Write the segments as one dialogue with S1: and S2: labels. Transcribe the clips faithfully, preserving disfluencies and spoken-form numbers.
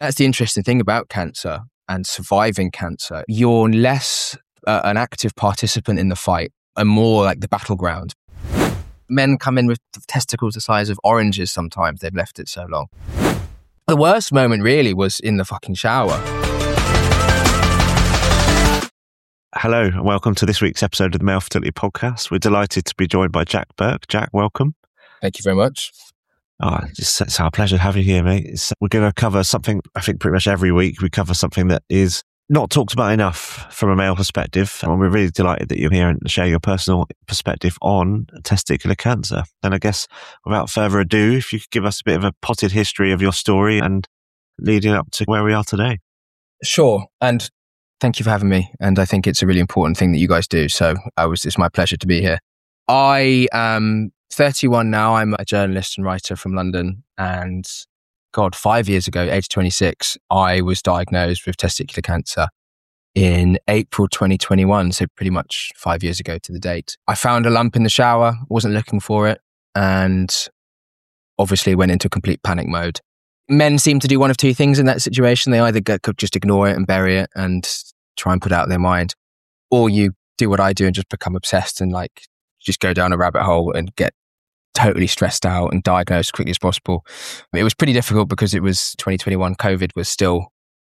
S1: That's the interesting thing about cancer and surviving cancer. You're less uh, an active participant in the fight and more like the battleground. Men come in with testicles the size of oranges sometimes. They've left it so long. The worst moment really was in the fucking shower.
S2: Hello and welcome to this week's episode of the Male Fertility Podcast. We're delighted to be joined by Jack Burke. Jack, welcome.
S1: Thank you very much.
S2: Oh, it's, it's our pleasure to have you here, mate. It's, we're going to cover something, I think pretty much every week, we cover something that is not talked about enough from a male perspective. And we're really delighted that you're here and share your personal perspective on testicular cancer. And I guess without further ado, if you could give us a bit of a potted history of your story and leading up to where we are today.
S1: Sure. And thank you for having me. And I think it's a really important thing that you guys do. So I was, it's my pleasure to be here. I am thirty-one now. I'm a journalist and writer from London. And God, five years ago, age twenty-six, I was diagnosed with testicular cancer in April twenty twenty-one. So pretty much five years ago to the date. I found a lump in the shower, wasn't looking for it, and obviously went into complete panic mode. Men seem to do one of two things in that situation. They either go, could just ignore it and bury it and try and put it out of their mind, or you do what I do and just become obsessed and like just go down a rabbit hole and get totally stressed out and diagnosed as quickly as possible. It was pretty difficult because it was twenty twenty-one. COVID was still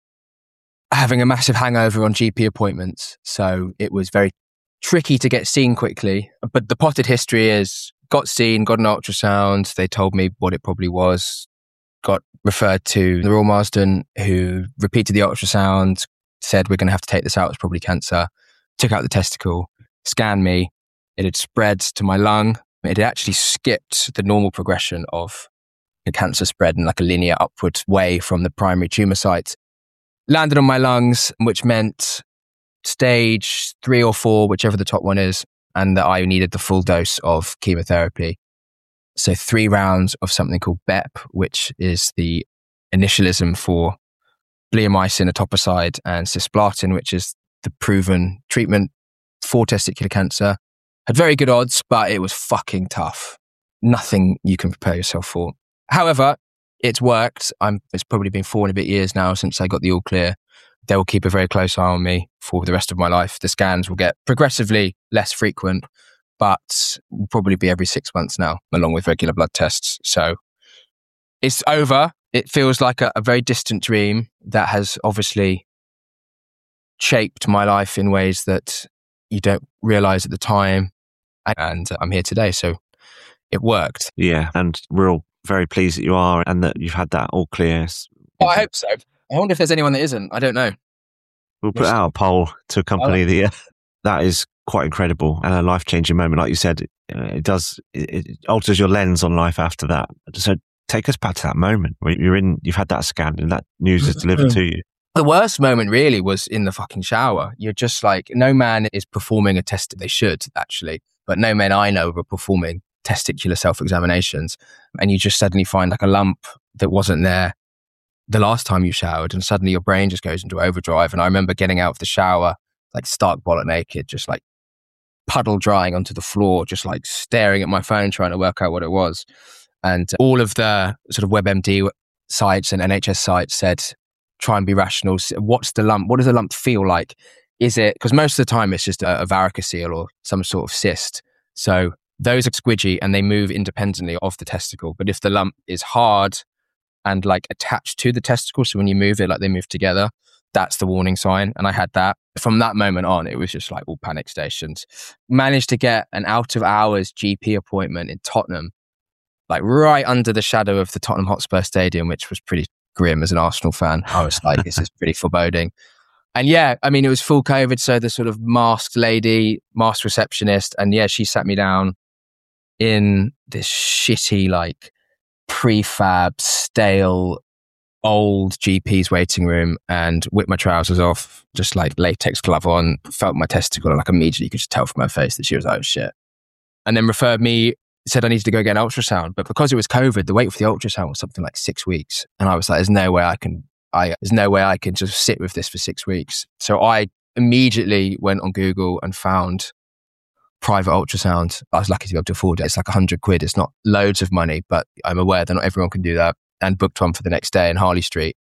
S1: having a massive hangover on G P appointments. So it was very tricky to get seen quickly. But the potted history is got seen, got an ultrasound. They told me what it probably was. Got referred to the Royal Marsden, who repeated the ultrasound, said, we're going to have to take this out. It's probably cancer. Took out the testicle, scanned me. It had spread to my lung. It had actually skipped the normal progression of the cancer spread in like a linear upward way from the primary tumour site. Landed on my lungs, which meant stage three or four, whichever the top one is, and that I needed the full dose of chemotherapy. So three rounds of something called B E P, which is the initialism for bleomycin, etoposide, and cisplatin, which is the proven treatment for testicular cancer. Had very good odds, but it was fucking tough. Nothing you can prepare yourself for. However, it's worked. I'm, it's probably been four and a bit years now since I got the all clear. They will keep a very close eye on me for the rest of my life. The scans will get progressively less frequent, but will probably be every six months now, along with regular blood tests. So it's over. It feels like a, a very distant dream that has obviously shaped my life in ways that you don't realize at the time. And I'm here today. So it worked.
S2: Yeah. And we're all very pleased that you are and that you've had that all clear.
S1: Oh, I hope so. I wonder if there's anyone that isn't. I don't know.
S2: We'll put out a poll to accompany
S1: oh.
S2: the, uh, that is quite incredible and a life-changing moment. Like you said, it, it does, it, it alters your lens on life after that. So take us back to that moment where you're in, you've had that scan and that news is delivered to you.
S1: The worst moment really was in the fucking shower. You're just like, no man is performing a test. They should actually, but no men I know were performing testicular self-examinations. And you just suddenly find like a lump that wasn't there the last time you showered. And suddenly your brain just goes into overdrive. And I remember getting out of the shower, like stark bollock naked, just like puddle drying onto the floor, just like staring at my phone, trying to work out what it was. And all of the sort of WebMD sites and N H S sites said, try and be rational. What's the lump? What does the lump feel like? Is it, because most of the time it's just a, a varicocele or some sort of cyst. So those are squidgy and they move independently of the testicle. But if the lump is hard and like attached to the testicle, so when you move it, like they move together, that's the warning sign. And I had that. From that moment on, it was just like all panic stations. Managed to get an out of hours G P appointment in Tottenham, like right under the shadow of the Tottenham Hotspur Stadium, which was pretty grim as an Arsenal fan. I was like, this is pretty foreboding. And yeah, I mean, it was full COVID. So the sort of masked lady, masked receptionist. And yeah, she sat me down in this shitty, like prefab, stale, old G P's waiting room and whipped my trousers off, just like latex glove on, felt my testicle. And like immediately you could just tell from her face that she was, oh shit. And then referred me, said I needed to go get an ultrasound. But because it was COVID, the wait for the ultrasound was something like six weeks. And I was like, there's no way I can, I, there's no way I can just sit with this for six weeks. So I immediately went on Google and found private ultrasound. I was lucky to be able to afford it. It's like a hundred quid. It's not loads of money, but I'm aware that not everyone can do that. And booked one for the next day in Harley Street.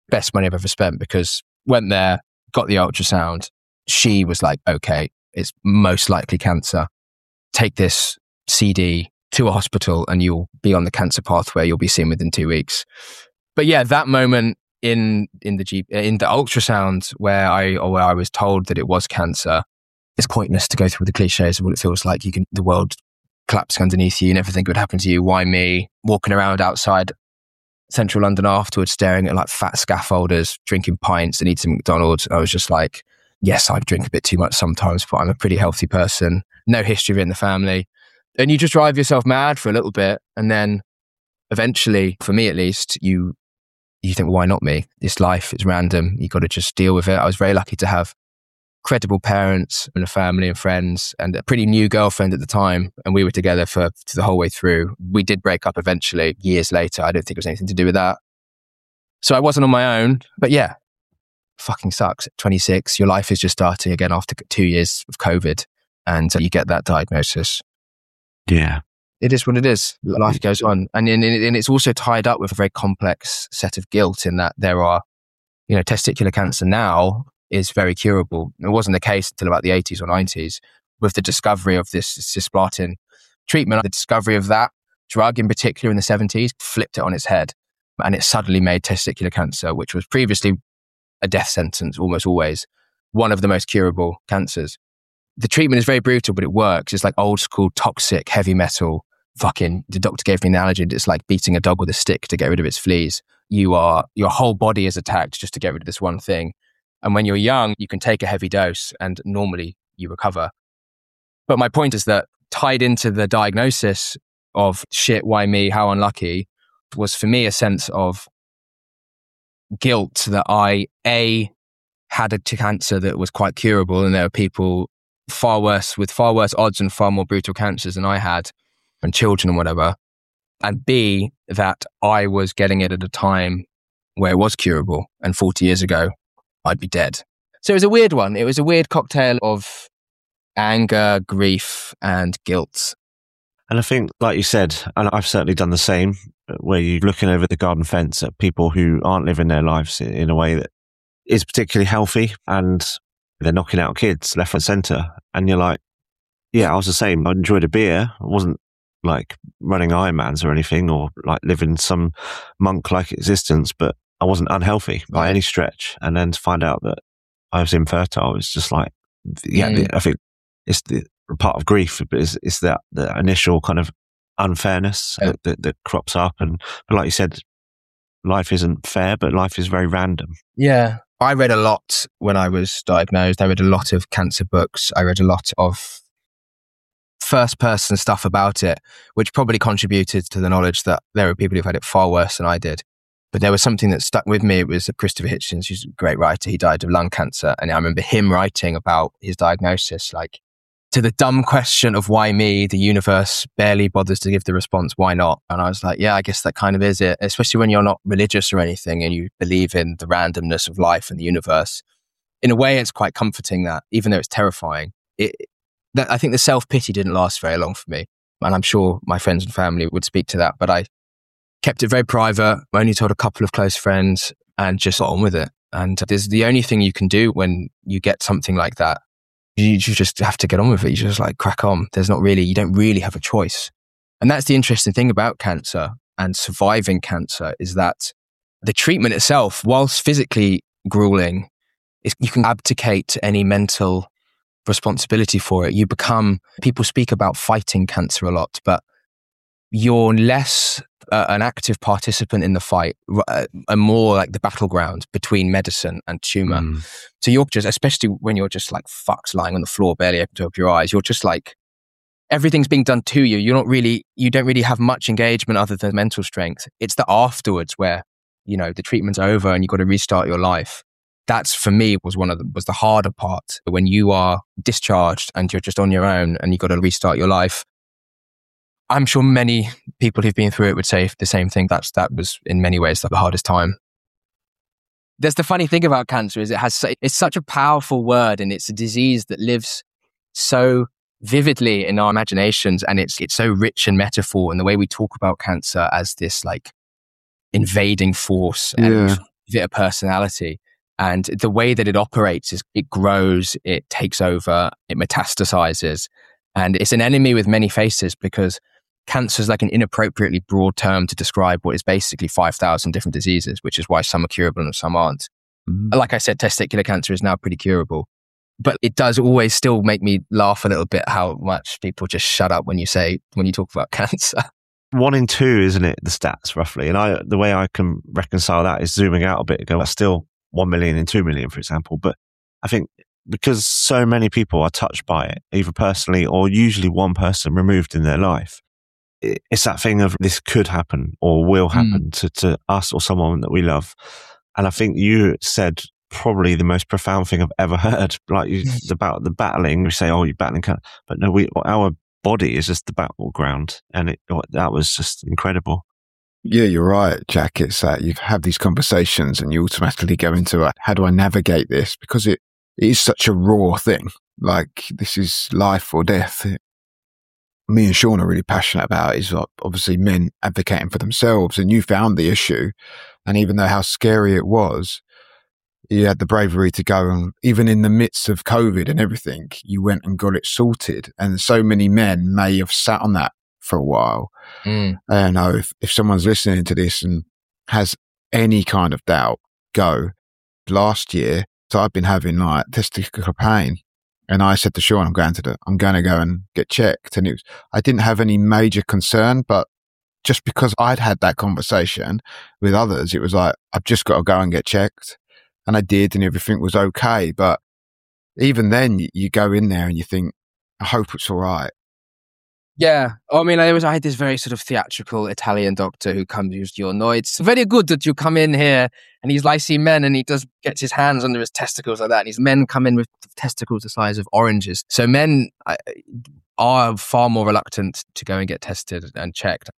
S1: best money I've ever spent, because went there, got the ultrasound. She was like, okay, it's most likely cancer. Take this C D to a hospital and you'll be on the cancer pathway. You'll be seen within two weeks. But yeah, that moment in in the G, in the ultrasound where I or where I was told that it was cancer, it's pointless to go through the cliches of what it feels like. You can the world collapsing underneath you and everything would happen to you. Why me? Walking around outside central London afterwards, staring at like fat scaffolders, drinking pints and eating McDonald's. I was just like, yes, I drink a bit too much sometimes, but I'm a pretty healthy person. No history in the family. And you just drive yourself mad for a little bit. And then eventually, for me at least, you you think, well, why not me? This life is random. You got to just deal with it. I was very lucky to have credible parents and a family and friends and a pretty new girlfriend at the time. And we were together for, for the whole way through. We did break up eventually, years later. I don't think it was anything to do with that. So I wasn't on my own. But yeah, fucking sucks. At twenty-six, your life is just starting again after two years of COVID. And you get that diagnosis.
S2: Yeah.
S1: It is what it is. Life goes on. And, and, and it's also tied up with a very complex set of guilt in that there are, you know, testicular cancer now is very curable. It wasn't the case until about the eighties or nineties with the discovery of this cisplatin treatment. The discovery of that drug in particular in the seventies flipped it on its head. And it suddenly made testicular cancer, which was previously a death sentence almost always, one of the most curable cancers. The treatment is very brutal, but it works. It's like old school, toxic, heavy metal. Fucking, the doctor gave me an analogy. It's like beating a dog with a stick to get rid of its fleas. You are, your whole body is attacked just to get rid of this one thing. And when you're young, you can take a heavy dose and normally you recover. But my point is that tied into the diagnosis of shit, why me, how unlucky, was for me a sense of guilt that I, A, had a cancer that was quite curable, and there were people far worse, with far worse odds and far more brutal cancers than I had, and children and whatever. And B, that I was getting it at a time where it was curable, and forty years ago, I'd be dead. So it was a weird one. It was a weird cocktail of anger, grief, and guilt.
S2: And I think, like you said, and I've certainly done the same, where you're looking over the garden fence at people who aren't living their lives in a way that is particularly healthy, and they're knocking out kids left and centre. And you're like, yeah, I was the same. I enjoyed a beer. I wasn't like running Ironmans or anything, or like living some monk-like existence, but I wasn't unhealthy by any stretch. And then to find out that I was infertile, it's just like, yeah, mm. I think it's the part of grief, but it's, it's that the initial kind of unfairness yeah. that, that, that crops up. And but like you said, life isn't fair, but life is very random.
S1: Yeah. I read a lot when I was diagnosed. I read a lot of cancer books. I read a lot of first person stuff about it, which probably contributed to the knowledge that there are people who've had it far worse than I did. But there was something that stuck with me. It was Christopher Hitchens, who's a great writer. He died of lung cancer. And I remember him writing about his diagnosis, like, to the dumb question of why me, the universe barely bothers to give the response, why not? And I was like, yeah, I guess that kind of is it. Especially when you're not religious or anything and you believe in the randomness of life and the universe. In a way, it's quite comforting that, even though it's terrifying, it, that I think the self-pity didn't last very long for me. And I'm sure my friends and family would speak to that. But I kept it very private. I only told a couple of close friends and just got on with it. And there's the only thing you can do when you get something like that. You, you just have to get on with it. You just like crack on. There's not really, you don't really have a choice. And that's the interesting thing about cancer and surviving cancer, is that the treatment itself, whilst physically grueling, is, you can abdicate any mental responsibility for it. You become, people speak about fighting cancer a lot, but you're less uh, an active participant in the fight uh, and more like the battleground between medicine and tumor. Mm. So you're just, especially when you're just like fucks lying on the floor, barely able to open your eyes, you're just like, everything's being done to you. You're not really, you don't really have much engagement other than mental strength. It's the afterwards where, you know, the treatment's over and you've got to restart your life. That's, for me, was one of the, was the harder part. When you are discharged and you're just on your own and you've got to restart your life. I'm sure many people who've been through it would say the same thing. That's, that was in many ways the hardest time. There's the funny thing about cancer is it has, it's such a powerful word, and it's a disease that lives so vividly in our imaginations, and it's, it's so rich in metaphor, and the way we talk about cancer as this like invading force and
S2: yeah.
S1: it a personality. And the way that it operates is it grows, it takes over, it metastasizes. And it's an enemy with many faces because cancer is like an inappropriately broad term to describe what is basically five thousand different diseases, which is why some are curable and some aren't. Mm-hmm. Like I said, testicular cancer is now pretty curable. But it does always still make me laugh a little bit how much people just shut up when you say, when you talk about cancer.
S2: One in two, isn't it, the stats roughly? And I, the way I can reconcile that is zooming out a bit and go, well, still one million and two million, for example. But I think because so many people are touched by it, either personally or usually one person removed in their life, it's that thing of this could happen or will happen mm. to, to us or someone that we love. And I think you said probably the most profound thing I've ever heard, like you, about the battling. We say, oh, you're battling cancer. But no, we, our body is just the battleground. And it, that was just incredible.
S3: Yeah, you're right, Jack. It's that you have these conversations and you automatically go into a, how do I navigate this? Because it, it is such a raw thing. Like, this is life or death. It, me and Sean are really passionate about is obviously men advocating for themselves. And you found the issue. And even though how scary it was, you had the bravery to go, and even in the midst of COVID and everything, you went and got it sorted. And so many men may have sat on that for a while. Mm. I know if, if someone's listening to this and has any kind of doubt, go. Last year, so I've been having like testicular pain, and I said to Sean, I'm going to the, I'm going to go and get checked. And it was, I didn't have any major concern, but just because I'd had that conversation with others, it was like, I've just got to go and get checked. And I did, and everything was okay. But even then, you, you go in there and you think, I hope it's all right.
S1: Yeah. I mean, I was, I had this very sort of theatrical Italian doctor who comes, who's, you know, it's very good that you come in here, and he's like, see men, and he does, gets his hands under his testicles like that. And these men come in with testicles the size of oranges. So men are far more reluctant to go and get tested and checked.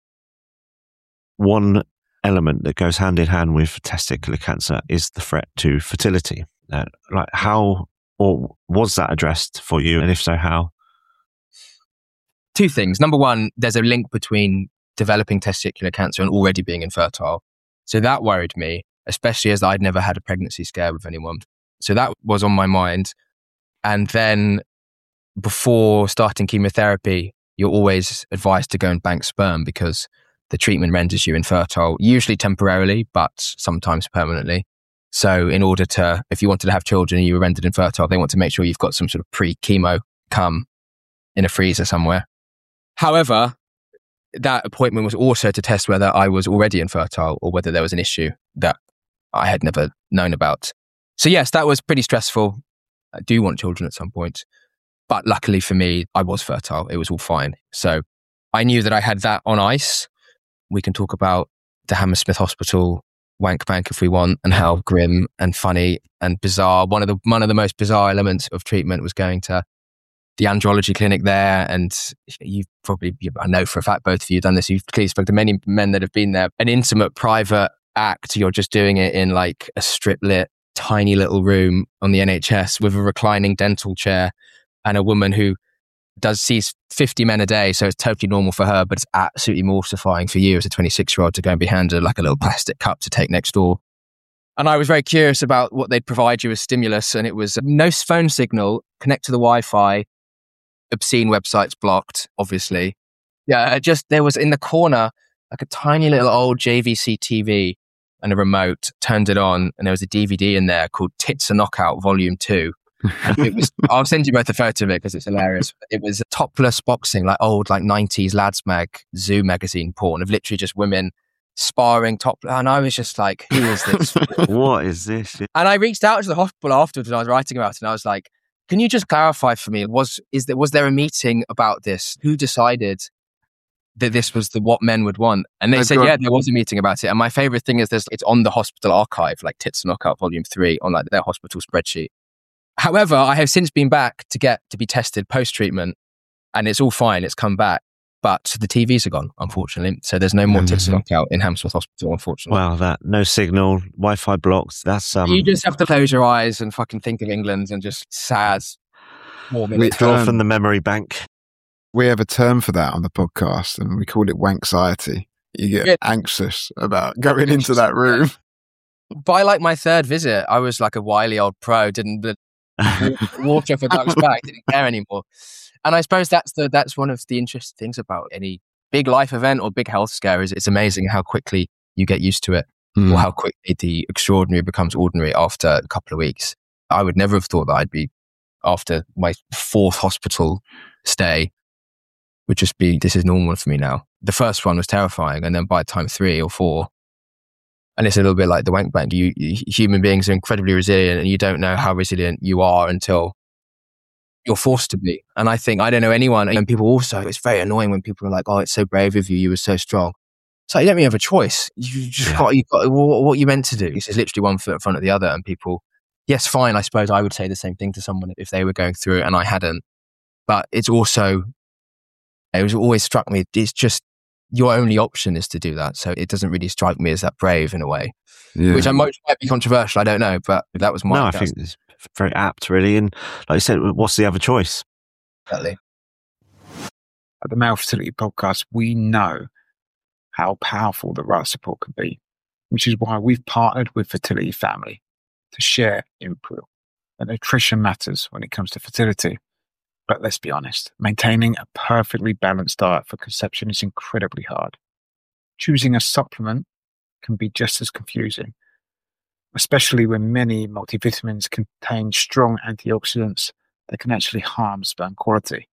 S2: One element that goes hand in hand with testicular cancer is the threat to fertility. Uh, like how, or was that addressed for you? And if so, how?
S1: Two things. Number one, there's a link between developing testicular cancer and already being infertile. So that worried me, especially as I'd never had a pregnancy scare with anyone. So that was on my mind. And then before starting chemotherapy, you're always advised to go and bank sperm because the treatment renders you infertile, usually temporarily, but sometimes permanently. So in order to, if you wanted to have children and you were rendered infertile, they want to make sure you've got some sort of pre-chemo cum in a freezer somewhere. However, that appointment was also to test whether I was already infertile or whether there was an issue that I had never known about. So yes, that was pretty stressful. I do want children at some point. But luckily for me, I was fertile. It was all fine. So I knew that I had that on ice. We can talk about the Hammersmith Hospital wank bank if we want, and how grim and funny and bizarre. One of the one of the most bizarre elements of treatment was going to the andrology clinic there. And you've probably, I know for a fact, both of you have done this. You've clearly spoken to many men that have been there. An intimate, private act. You're just doing it in like a strip lit, tiny little room on the N H S with a reclining dental chair and a woman who does sees fifty men a day, so it's totally normal for her, but it's absolutely mortifying for you as a twenty-six year old to go and be handed like a little plastic cup to take next door. And I was very curious about what they'd provide you as stimulus, and it was no phone signal, connect to the Wi-Fi, obscene websites blocked, obviously. Yeah, just there was in the corner like a tiny little old J V C T V and a remote, turned it on, and there was a D V D in there called Tits and Knockout Volume two. And it was, I'll send you both a photo of it because it's hilarious. It was topless boxing, like old like nineties lads mag, Zoo magazine porn of literally just women sparring topless. And I was just like, who is this?
S2: What is this?
S1: And I reached out to the hospital afterwards when I was writing about it, and I was like, can you just clarify for me, was is there was there a meeting about this? Who decided that this was the what men would want? And they oh, said, God. yeah, there was a meeting about it. And my favorite thing is this, it's on the hospital archive, like Tits and Knockout Volume three on like their hospital spreadsheet. However, I have since been back to get to be tested post-treatment, and it's all fine. It's come back, but the T Vs are gone, unfortunately. So there's no more mm-hmm. Tits and Knockout in Hammersmith Hospital, unfortunately.
S2: Wow, that no signal, Wi-Fi blocked. That's um.
S1: You just have to close your eyes and fucking think of England and just sad.
S2: We draw um, from the memory bank.
S3: We have a term for that on the podcast, and we call it wanxiety. You get yeah. anxious about going into that room.
S1: by like my third visit, I was like a wily old pro, didn't the water off a duck's back, didn't care anymore. And I suppose that's the that's one of the interesting things about any big life event or big health scare is it's amazing how quickly you get used to it, mm. or how quickly the extraordinary becomes ordinary after a couple of weeks. I would never have thought that I'd be, after my fourth hospital stay, would just be, this is normal for me now. The first one was terrifying, and then by time three or four, and it's a little bit like the wank bank, you, you human beings are incredibly resilient, and you don't know how resilient you are until you're forced to be. And I think, I don't know anyone, and people also, it's very annoying when people are like, oh, it's so brave of you, you were so strong. So you don't really have a choice. You just yeah. got, you got what, what you meant to do. It's literally one foot in front of the other, and people, yes, fine, I suppose I would say the same thing to someone if they were going through it and I hadn't. But it's also, it was always struck me, it's just, your only option is to do that. So it doesn't really strike me as that brave in a way, yeah. which I might, might be controversial, I don't know, but that was my...
S2: No, I think it's very apt, really. And like you said, what's the other choice?
S1: Exactly.
S4: At the Male Fertility Podcast, we know how powerful the right support can be, which is why we've partnered with Fertility Family to share Impril. That nutrition matters when it comes to fertility. But let's be honest, maintaining a perfectly balanced diet for conception is incredibly hard. Choosing a supplement can be just as confusing, especially when many multivitamins contain strong antioxidants that can actually harm sperm quality.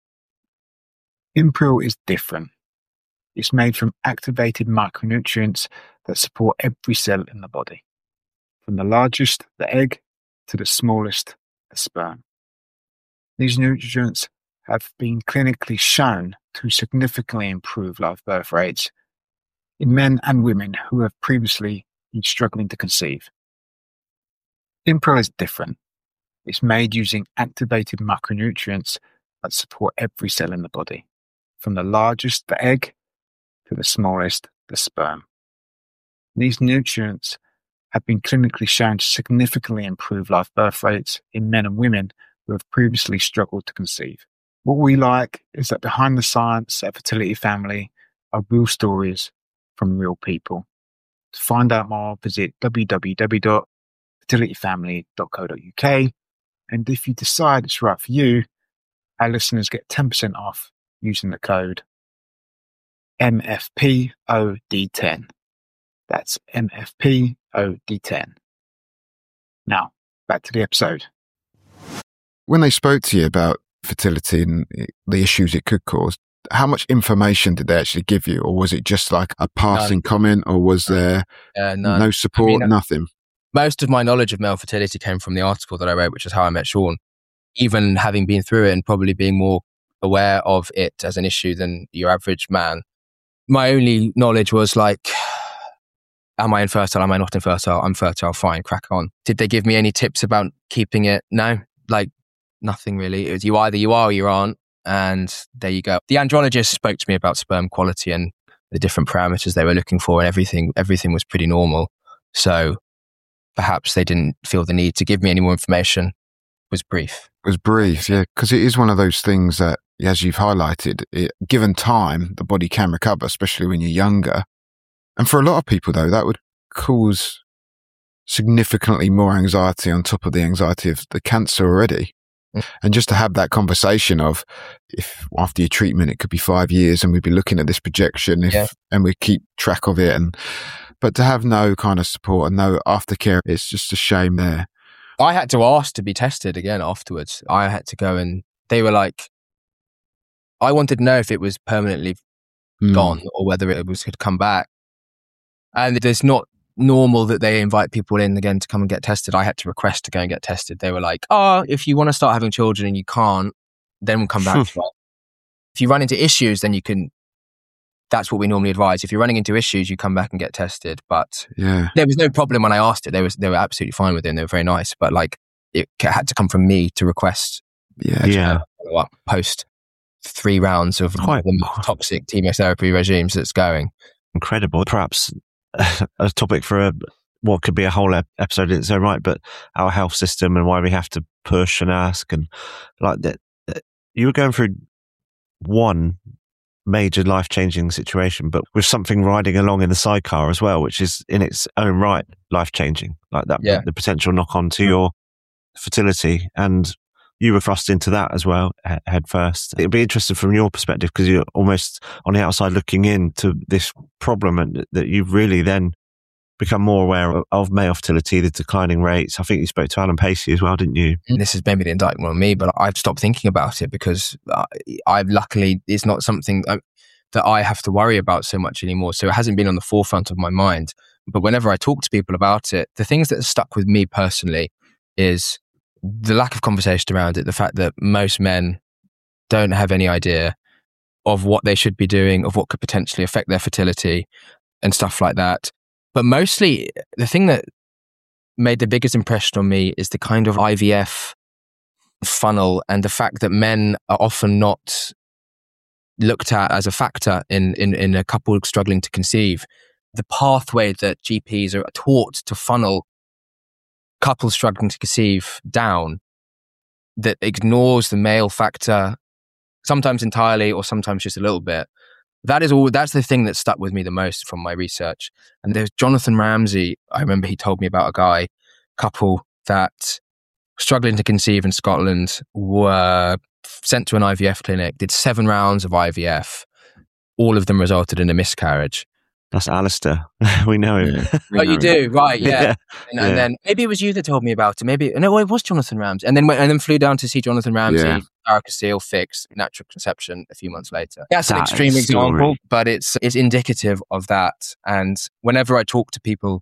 S4: Impril is different. It's made from activated micronutrients that support every cell in the body, from the largest, the egg, to the smallest, the sperm. These nutrients have been clinically shown to significantly improve live birth rates in men and women who have previously been struggling to conceive. Impril is different. It's made using activated micronutrients that support every cell in the body, from the largest, the egg, to the smallest, the sperm. These nutrients have been clinically shown to significantly improve live birth rates in men and women who have previously struggled to conceive. What we like is that behind the science at Fertility Family are real stories from real people. To find out more, visit w w w dot fertility family dot co dot u k. And if you decide it's right for you, our listeners get ten percent off using the code M F P O D ten. That's M F P O D ten. Now, back to the episode.
S3: When they spoke to you about fertility and the issues it could cause, how much information did they actually give you? Or was it just like a passing no. comment, or was there uh, no. no support, I mean, nothing?
S1: Most of my knowledge of male fertility came from the article that I wrote, which is How I Met Sean. Even having been through it and probably being more aware of it as an issue than your average man, my only knowledge was like, am I infertile? Am I not infertile? I'm fertile. Fine, crack on. Did they give me any tips about keeping it? No, like nothing really. It was you either you are or you aren't, and there you go. The andrologist spoke to me about sperm quality and the different parameters they were looking for, and everything. Everything was pretty normal. So perhaps they didn't feel the need to give me any more information. It was brief.
S3: It was brief, yeah, because it is one of those things that, as you've highlighted, it, given time, the body can recover, especially when you're younger. And for a lot of people, though, that would cause significantly more anxiety on top of the anxiety of the cancer already. Mm. And just to have that conversation of, if after your treatment, it could be five years and we'd be looking at this projection if, yeah. and we keep track of it. And But to have no kind of support and no aftercare, it's just a shame there.
S1: I had to ask to be tested again afterwards. I had to go and they were like, I wanted to know if it was permanently mm. gone or whether it was had come back. And it's not normal that they invite people in again to come and get tested. I had to request to go and get tested. They were like, oh, if you want to start having children and you can't, then we'll come back to it. If you run into issues, then you can, that's what we normally advise. If you're running into issues, you come back and get tested. But
S3: yeah.
S1: there was no problem when I asked it. They was they were absolutely fine with it and they were very nice. But like it had to come from me to request
S3: yeah.
S1: yeah. follow up post three rounds of
S2: Quite.
S1: the toxic chemotherapy regimes that's going.
S2: Incredible. Perhaps a topic for a, what could be a whole episode in its own right, but our health system and why we have to push and ask and like that. You were going through one major life-changing situation, but with something riding along in the sidecar as well, which is in its own right life-changing, like that,
S1: Yeah.
S2: the, the potential knock-on to your fertility. And you were thrust into that as well, he- head first. It'd be interesting from your perspective, because you're almost on the outside looking into this problem, and that you've really then become more aware of, of male fertility, the declining rates. I think you spoke to Alan Pacey as well, didn't you?
S1: This is maybe the indictment on me, but I've stopped thinking about it because I, I've luckily, it's not something I, that I have to worry about so much anymore. So it hasn't been on the forefront of my mind. But whenever I talk to people about it, the things that have stuck with me personally is the lack of conversation around it, the fact that most men don't have any idea of what they should be doing, of what could potentially affect their fertility and stuff like that. But mostly, the thing that made the biggest impression on me is the kind of I V F funnel, and the fact that men are often not looked at as a factor in, in, in a couple struggling to conceive. The pathway that G Ps are taught to funnel couples struggling to conceive down, that ignores the male factor, sometimes entirely or sometimes just a little bit. That is all. That's the thing that stuck with me the most from my research. And there's Jonathan Ramsey. I remember he told me about a guy, couple that struggling to conceive in Scotland, were sent to an I V F clinic, did seven rounds of I V F. All of them resulted in a miscarriage.
S2: That's Alistair. We know him.
S3: Yeah.
S1: Oh, you do? Right, yeah.
S2: Yeah.
S1: And, and
S2: Yeah.
S1: then maybe it was you that told me about it. Maybe, no, it was Jonathan Ramsey. And then went, and then flew down to see Jonathan Ramsey,
S3: Yeah.
S1: varicocele fixed, natural conception a few months later. That's an
S2: That
S1: extreme
S2: story.
S1: example, but it's it's indicative of that. And whenever I talk to people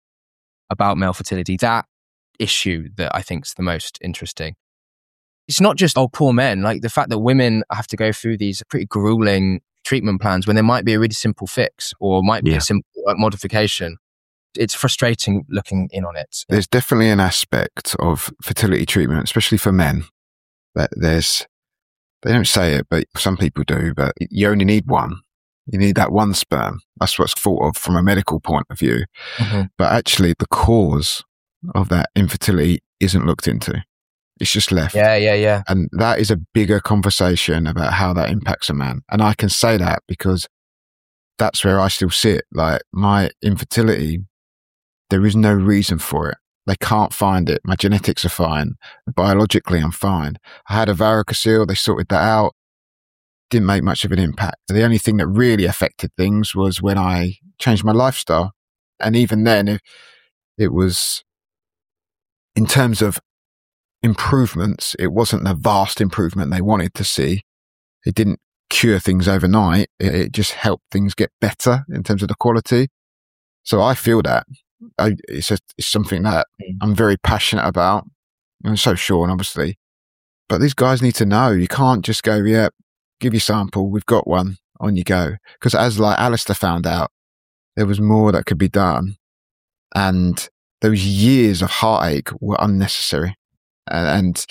S1: about male fertility, that issue that I think is the most interesting. It's not just, oh, poor men, like the fact that women have to go through these pretty grueling treatment plans when there might be a really simple fix or might be
S2: Yeah.
S1: a simple uh, modification. It's frustrating looking in on it.
S3: There's definitely an aspect of fertility treatment, especially for men, that there's, they don't say it, but some people do, but you only need one. You need that one sperm. That's what's thought of from a medical point of view.
S1: Mhm.
S3: But actually, the cause of that infertility isn't looked into. It's just left.
S1: Yeah, yeah, yeah.
S3: And that is a bigger conversation about how that impacts a man. And I can say that because that's where I still sit. Like my infertility, there is no reason for it. They can't find it. My genetics are fine. Biologically, I'm fine. I had a varicocele. They sorted that out. Didn't make much of an impact. The only thing that really affected things was when I changed my lifestyle. And even then, it, it was in terms of improvements, it wasn't the vast improvement they wanted to see. It didn't cure things overnight. It, it just helped things get better in terms of the quality. So I feel that. I, it's, a, it's something that I'm very passionate about. And so Sean, obviously. But these guys need to know. You can't just go, yeah, give your sample. We've got one. On you go. Because as like Alistair found out, there was more that could be done. And those years of heartache were unnecessary. And,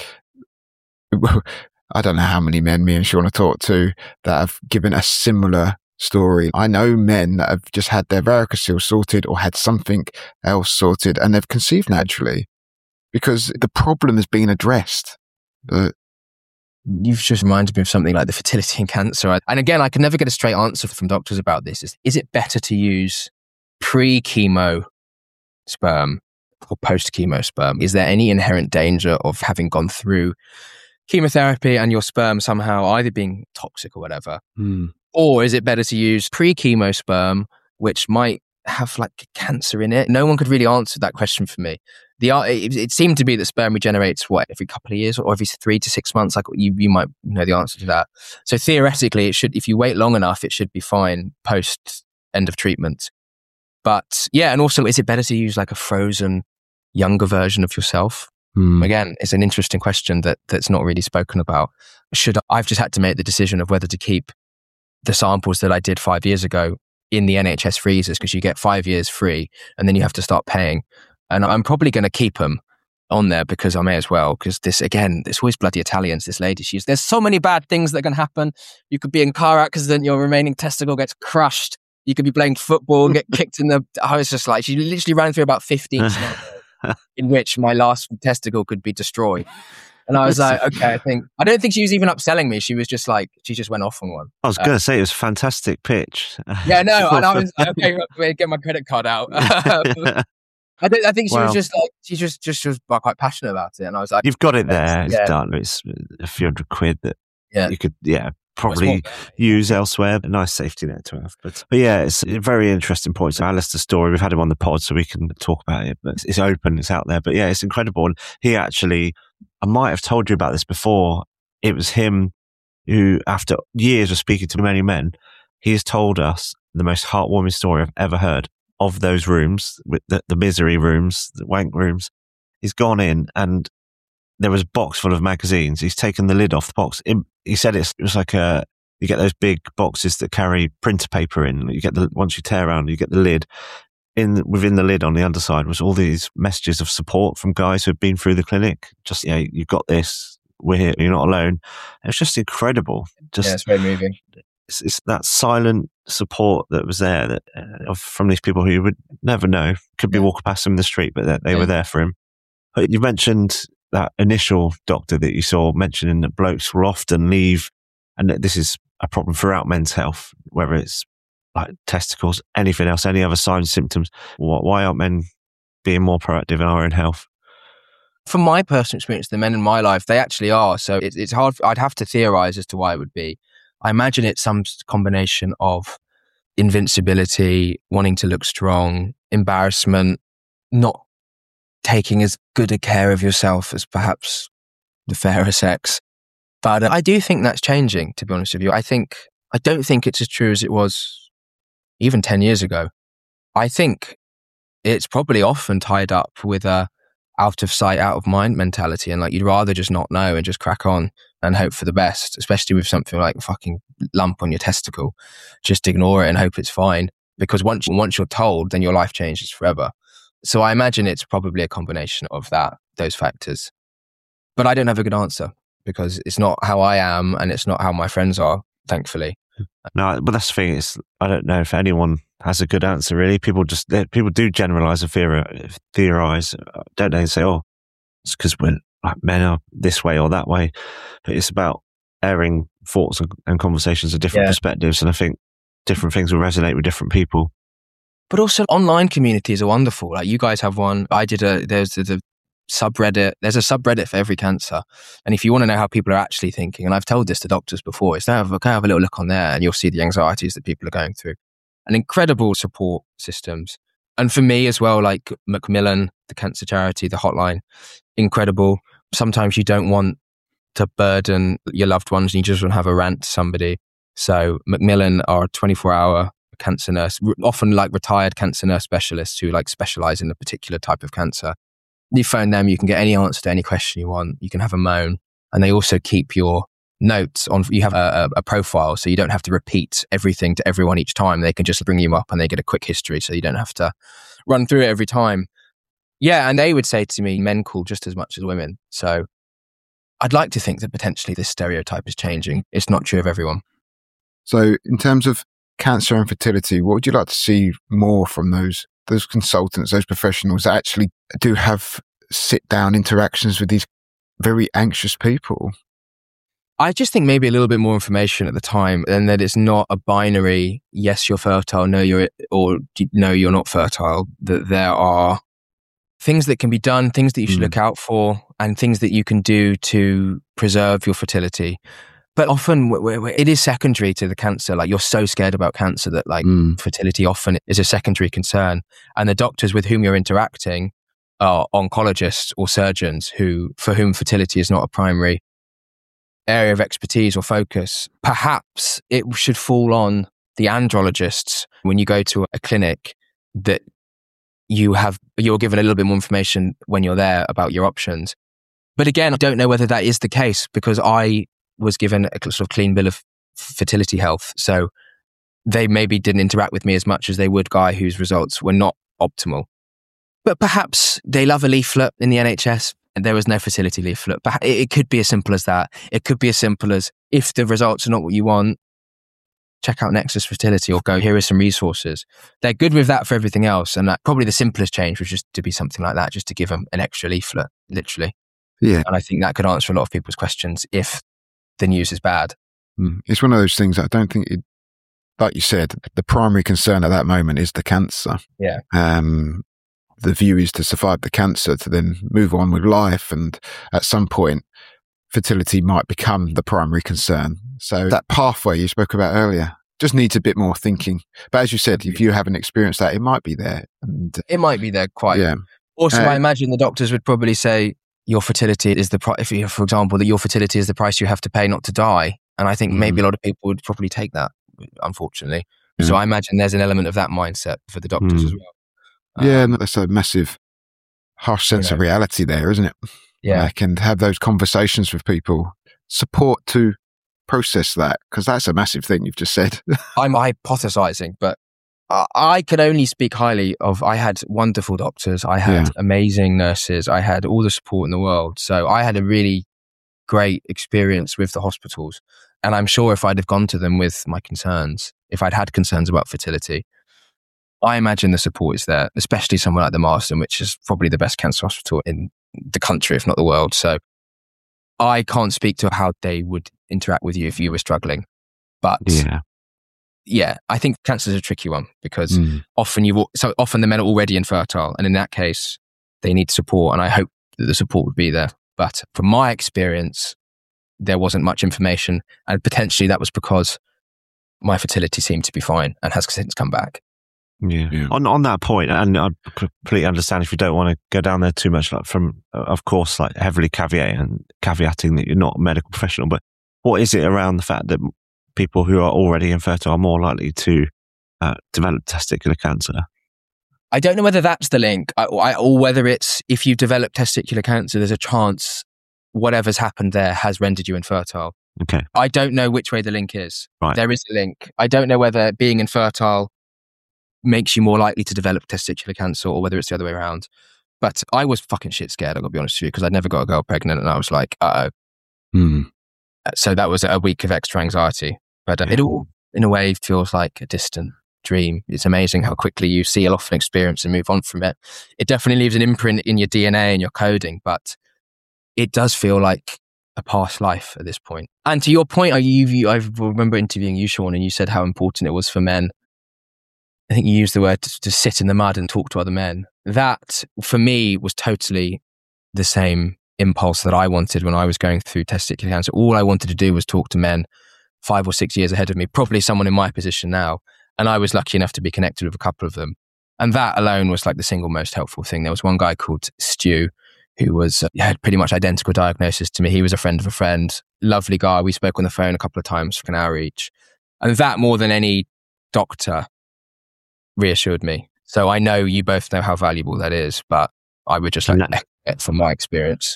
S3: and I don't know how many men me and Sean have talked to that have given a similar story. I know men that have just had their varicocele sorted or had something else sorted and they've conceived naturally because the problem has been addressed. Uh,
S1: You've just reminded me of something like the fertility in cancer. And again, I can never get a straight answer from doctors about this. Is, is it better to use pre-chemo sperm or post-chemo sperm? Is there any inherent danger of having gone through chemotherapy and your sperm somehow either being toxic or whatever?
S3: hmm.
S1: Or is it better to use pre-chemo sperm, which might have like cancer in it? No one could really answer that question for me. The it, it seemed to be that sperm regenerates what every couple of years or every three to six months. Like you, you might know the answer to that. So theoretically, it should, if you wait long enough, it should be fine post end of treatment. But yeah, and also, is it better to use like a frozen younger version of yourself?
S3: Hmm.
S1: Again, it's an interesting question that that's not really spoken about. Should I've just had to make the decision of whether to keep the samples that I did five years ago in the N H S freezers, because you get five years free and then you have to start paying. And I'm probably going to keep them on there because I may as well, because this, again, it's always bloody Italians, this lady. She's, there's so many bad things that can happen. You could be in a car accident, your remaining testicle gets crushed. You could be playing football and get kicked in the... I was just like, she literally ran through about fifteen scenarios in which my last testicle could be destroyed. And I was like, okay, I think, I don't think she was even upselling me. She was just like, she just went off on one.
S2: I was
S1: Uh,
S2: going to say it was a fantastic pitch.
S1: Yeah, no, and I was like, okay, wait, get my credit card out. I, don't, I think she
S2: Wow.
S1: was just like, she just, just was quite passionate about it. And I was like,
S2: You've got it there. It's
S1: yeah.
S2: done. It's a few hundred quid that
S1: Yeah.
S2: you could, yeah, probably
S1: more-
S2: use elsewhere. A nice safety net to have. But, but yeah, it's a very interesting point. So Alistair's story, we've had him on the pod so we can talk about it. But it's, it's open, it's out there. But yeah, it's incredible. And he actually, I might have told you about this before. It was him who, after years of speaking to many men, he has told us the most heartwarming story I've ever heard of those rooms, with the, the misery rooms, the wank rooms. He's gone in and there was a box full of magazines. He's taken the lid off the box. It, he said it's, it was like a, you get those big boxes that carry printer paper in. You get the, once you tear around, you get the lid. In, within the lid on the underside was all these messages of support from guys who had been through the clinic. Just, yeah, you got this. We're here. You're not alone. It was just incredible. Just,
S1: yeah, it's very moving.
S2: It's, it's that silent support that was there that uh, from these people who you would never know. Could be
S1: Yeah.
S2: walking past him in the street, but they, they
S1: Yeah.
S2: were there for him. But you mentioned that initial doctor that you saw mentioning that blokes will often leave, and that this is a problem throughout men's health, whether it's like testicles, anything else, any other signs, symptoms. Why aren't men being more proactive in our own health?
S1: From my personal experience, the men in my life, they actually are. So it, it's hard. I'd have to theorize as to why it would be. I imagine it's some combination of invincibility, wanting to look strong, embarrassment, not taking as good a care of yourself as perhaps the fairer sex. But uh, I do think that's changing, to be honest with you. I think, I don't think it's as true as it was even ten years ago. I think it's probably often tied up with a out of sight, out of mind mentality. And like, you'd rather just not know and just crack on and hope for the best, especially with something like a fucking lump on your testicle. Just ignore it and hope it's fine. Because once, once you're told, then your life changes forever. So I imagine it's probably a combination of that, those factors. But I don't have a good answer because it's not how I am and it's not how my friends are, thankfully.
S2: No, but that's the thing. It's, I don't know if anyone has a good answer, really. People just, people do generalize and theor- theorize, don't they? And say, oh, it's because we're like, men are this way or that way. But it's about airing thoughts and, and conversations of different
S1: Yeah.
S2: perspectives. And I think different things will resonate with different people.
S1: But also online communities are wonderful. Like you guys have one. I did a, there's the subreddit. There's a subreddit for every cancer. And if you want to know how people are actually thinking, and I've told this to doctors before, it's have, okay, have a little look on there and you'll see the anxieties that people are going through. And incredible support systems. And for me as well, like Macmillan, the cancer charity, the hotline, incredible. Sometimes you don't want to burden your loved ones and you just want to have a rant to somebody. So Macmillan are a twenty-four hour cancer nurse, often like retired cancer nurse specialists who like specialize in a particular type of cancer. You phone them, you can get any answer to any question you want. You can have a moan. And they also keep your notes on, you have a, a, a profile, so you don't have to repeat everything to everyone each time. They can just bring you up and they get a quick history, so you don't have to run through it every time. Yeah, and they would say to me, men call just as much as women. So I'd like to think that potentially this stereotype is changing. It's not true of everyone.
S3: So in terms of cancer and fertility, what would you like to see more from those those consultants, those professionals that actually do have sit down interactions with these very anxious people?
S1: I just think maybe a little bit more information at the time, and that it's not a binary, yes, you're fertile, no, you're, or no, you're not fertile. That there are things that can be done, things that you should
S3: Mm.
S1: look out for, and things that you can do to preserve your fertility. But often w- w- it is secondary to the cancer. Like you're so scared about cancer that like
S3: Mm.
S1: fertility often is a secondary concern. And the doctors with whom you're interacting are oncologists or surgeons who, for whom fertility is not a primary area of expertise or focus. Perhaps it should fall on the andrologists when you go to a clinic that you have, you're given a little bit more information when you're there about your options. But again, I don't know whether that is the case because I was given a sort of clean bill of fertility health. So they maybe didn't interact with me as much as they would guy whose results were not optimal. But perhaps they love a leaflet in the N H S and there was no fertility leaflet. But it could be as simple as that. It could be as simple as if the results are not what you want, check out Nexus Fertility or go, here are some resources. They're good with that for everything else. And that probably the simplest change was just to be something like that, just to give them an extra leaflet, literally.
S3: Yeah.
S1: And I think that could answer a lot of people's questions if the news is bad.
S3: Mm. It's one of those things that I don't think, it, like you said, the primary concern at that moment is the cancer.
S1: Yeah.
S3: Um, the view is to survive the cancer, to then move on with life. And at some point, fertility might become the primary concern. So that pathway you spoke about earlier just needs a bit more thinking. But as you said, if you haven't experienced that, it might be there. And
S1: it might be there quite.
S3: Yeah.
S1: Also,
S3: uh,
S1: I imagine the doctors would probably say your fertility is the price, if you, for example, that your fertility is the price you have to pay not to die. And I think mm. maybe a lot of people would probably take that, unfortunately. Mm. So I imagine there's an element of that mindset for the doctors mm. as well. Um,
S3: yeah, and that's a massive, harsh sense you know, of reality there, isn't it?
S1: Yeah.
S3: Like, and have those conversations with people, support to process that, because that's a massive thing you've just said.
S1: I'm hypothesizing, but I, I can only speak highly of, I had wonderful doctors, I had yeah. amazing nurses, I had all the support in the world. So I had a really great experience with the hospitals. And I'm sure if I'd have gone to them with my concerns, if I'd had concerns about fertility, I imagine the support is there, especially somewhere like the Marsden, which is probably the best cancer hospital in the country, if not the world. So I can't speak to how they would interact with you if you were struggling. But
S2: yeah,
S1: yeah I think cancer is a tricky one because mm. often you so often the men are already infertile. And in that case, they need support. And I hope that the support would be there. But from my experience, there wasn't much information. And potentially that was because my fertility seemed to be fine and has since come back.
S2: Yeah. yeah. On on that point, and I completely understand if you don't want to go down there too much, like from, of course, like heavily caveat and caveating that you're not a medical professional, but what is it around the fact that people who are already infertile are more likely to uh, develop testicular cancer?
S1: I don't know whether that's the link, I, I, or whether it's if you develop testicular cancer, there's a chance whatever's happened there has rendered you infertile.
S2: Okay.
S1: I don't know which way the link is.
S2: Right.
S1: There is a link. I don't know whether being infertile makes you more likely to develop testicular cancer or whether it's the other way around. But I was fucking shit scared, I've got to be honest with you, because I'd never got a girl pregnant and I was like, uh-oh.
S3: Mm.
S1: So that was a week of extra anxiety. But uh, it all, in a way, feels like a distant dream. It's amazing how quickly you seal off an experience and move on from it. It definitely leaves an imprint in your D N A and your coding, but it does feel like a past life at this point. And to your point, I, you, I remember interviewing you, Sean, and you said how important it was for men. I think you used the word to, to sit in the mud and talk to other men. That, for me, was totally the same impulse that I wanted when I was going through testicular cancer. All I wanted to do was talk to men five or six years ahead of me, probably someone in my position now. And I was lucky enough to be connected with a couple of them. And that alone was like the single most helpful thing. There was one guy called Stu who was uh, had pretty much identical diagnosis to me. He was a friend of a friend, lovely guy. We spoke on the phone a couple of times for an hour each. And that, more than any doctor, reassured me. So I know you both know how valuable that is, but I would just like to echo it from my experience.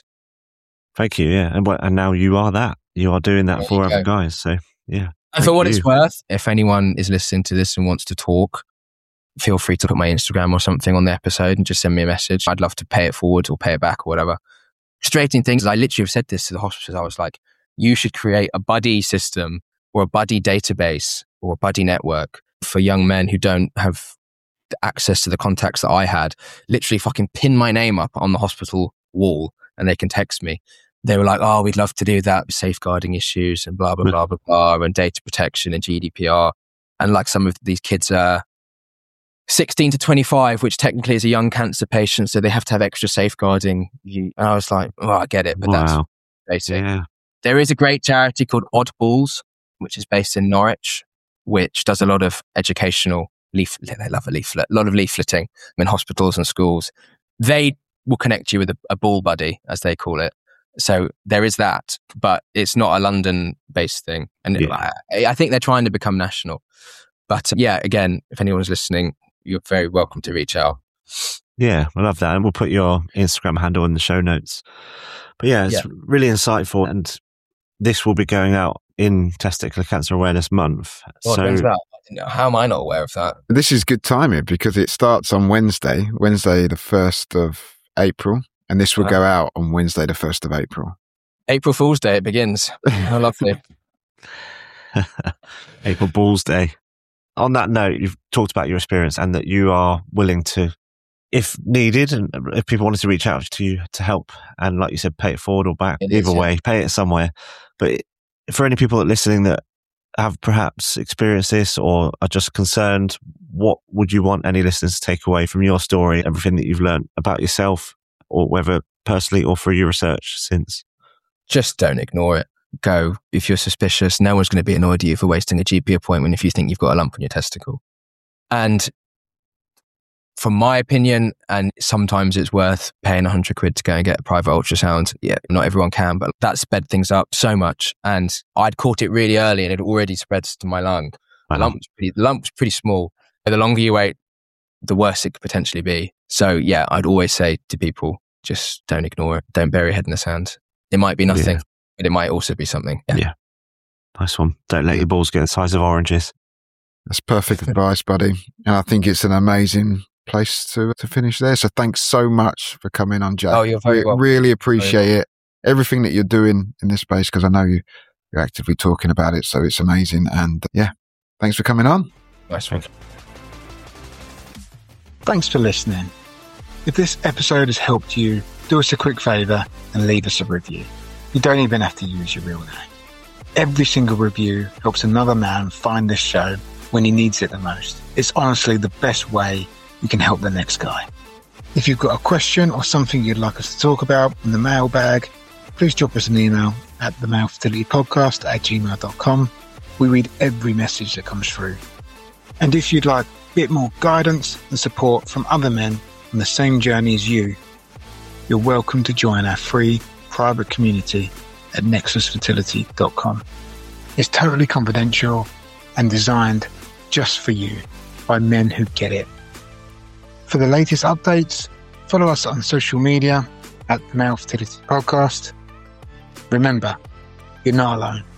S2: Thank you. Yeah. And, and now you are that. You are doing that there for other guys. So yeah.
S1: And for what you. It's worth, if anyone is listening to this and wants to talk, feel free to put my Instagram or something on the episode and just send me a message. I'd love to pay it forward or pay it back or whatever. Frustrating things, I literally have said this to the hospitals. I was like, you should create a buddy system or a buddy database or a buddy network for young men who don't have access to the contacts that I had. Literally fucking pin my name up on the hospital wall and they can text me. They were like, oh, we'd love to do that, safeguarding issues and blah, blah, blah, blah, blah, and data protection and G D P R. And like some of these kids are sixteen to twenty-five, which technically is a young cancer patient, so they have to have extra safeguarding. And I was like, oh, I get it, but wow. that's basic. Yeah. There is a great charity called Oddballs, which is based in Norwich, which does a lot of educational leaflet. They love a leaflet, a lot of leafleting in hospitals and schools. They will connect you with a, a ball buddy, as they call it. So there is that, but it's not a London-based thing. And yeah. I, I think they're trying to become national. But uh, yeah, again, if anyone's listening, you're very welcome to reach out.
S2: Yeah, I love that. And we'll put your Instagram handle in the show notes. But yeah, it's yeah. really insightful. And this will be going out in Testicular Cancer Awareness Month.
S1: God, so, when's that? How am I not aware of that?
S3: This is good timing because it starts on Wednesday, Wednesday the first of April. And this will go out on Wednesday, the first of April.
S1: April Fool's Day, it begins. How lovely.
S2: April Fool's Day. On that note, you've talked about your experience and that you are willing to if needed, and if people wanted to reach out to you to help, and like you said, pay it forward or back,
S1: It
S2: either
S1: is, yeah.
S2: way, pay it somewhere. But for any people that are listening that have perhaps experienced this or are just concerned, what would you want any listeners to take away from your story, everything that you've learned about yourself, or whether personally or through your research since?
S1: Just don't ignore it. Go. If you're suspicious, no one's going to be annoyed at you for wasting a G P appointment if you think you've got a lump on your testicle. And from my opinion, and sometimes it's worth paying a hundred quid to go and get a private ultrasound. Yeah, not everyone can, but that sped things up so much. And I'd caught it really early and it already spread to my lung.
S2: Wow.
S1: The lump was pretty, the lump was pretty small. The longer you wait, the worse it could potentially be. So yeah, I'd always say to people, just don't ignore it. Don't bury your head in the sand. It might be nothing,
S2: Yeah.
S1: but it might also be something. Yeah.
S2: Yeah. Nice one. Don't let your balls get the size of oranges.
S3: That's perfect advice, buddy. And I think it's an amazing place to to finish there. So thanks so much for coming on, Jack.
S1: Oh, you're very
S3: we
S1: welcome.
S3: Really appreciate it. Everything that you're doing in this space, because I know you, you're actively talking about it. So it's amazing. And yeah, thanks for coming on.
S1: Nice one.
S4: Thanks for listening. If this episode has helped you, do us a quick favour and leave us a review. You don't even have to use your real name. Every single review helps another man find this show when he needs it the most. It's honestly the best way you can help the next guy. If you've got a question or something you'd like us to talk about in the mailbag, please drop us an email at the male fertility podcast at gmail dot com. We read every message that comes through. And if you'd like a bit more guidance and support from other men on the same journey as you, you're welcome to join our free private community at nexus fertility dot com. It's totally confidential and designed just for you by men who get it. For the latest updates, follow us on social media at the Male Fertility Podcast. Remember, you're not alone.